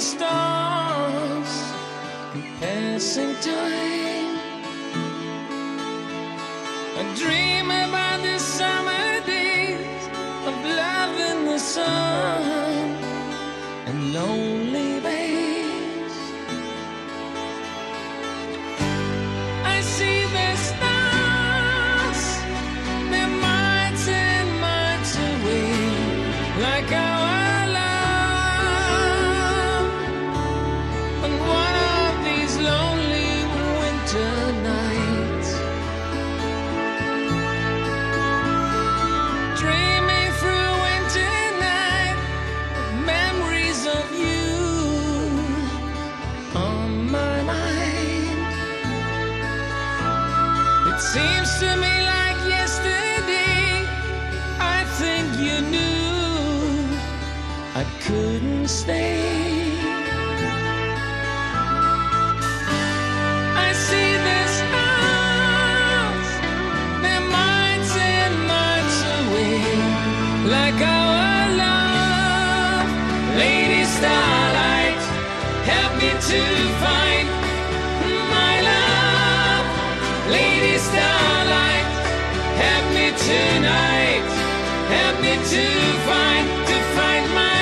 stars in passing time. I dream about the summer days of love in the sun and lonely days. I see the stars, they're miles and miles away, like our love. On one of these lonely winter nights, dreaming through winter night, memories of you on my mind. It seems to me like yesterday, I think you knew I couldn't stay. I see the stars, they're miles and miles away, like our love. Lady Starlight, help me to find my love. Lady Starlight, help me tonight, help me to find my love.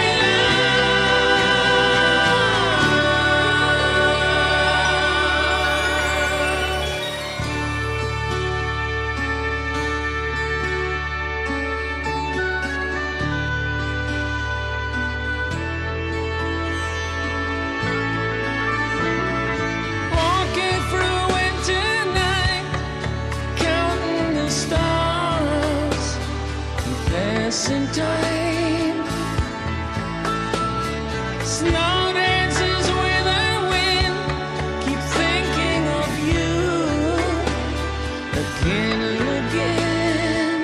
Walking through winter night, counting the stars and passing time. Snow dances with the wind, keep thinking of you again and again.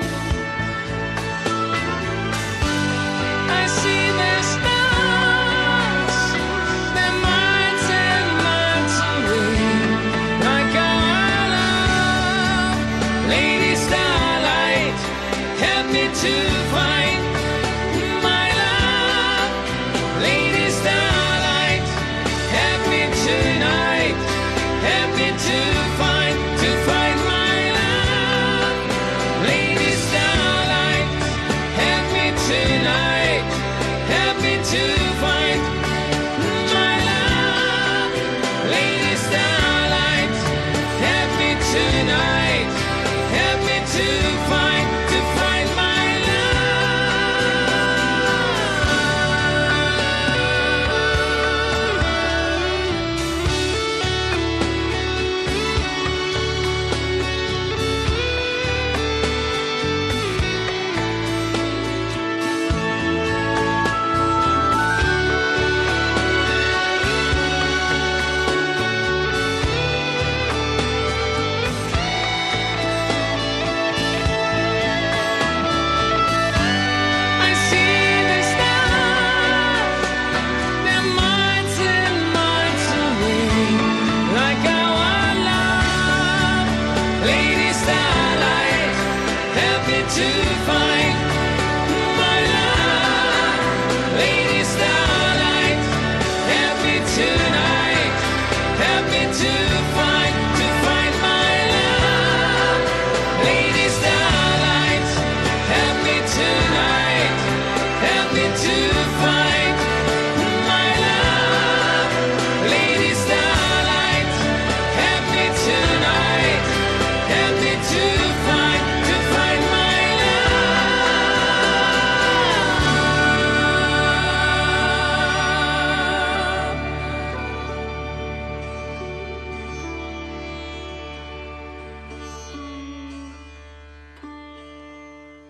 I see the stars, they're miles and miles away, like our love. Lady Starlight, help me to find my love. Lady Starlight, help me tonight, help me to find my love. Lady Starlight, help me tonight, help me to find my love. Lady Starlight, help me tonight, help me to find my I see the stars, they're miles and miles away, like our love. Lady Starlight, help me to find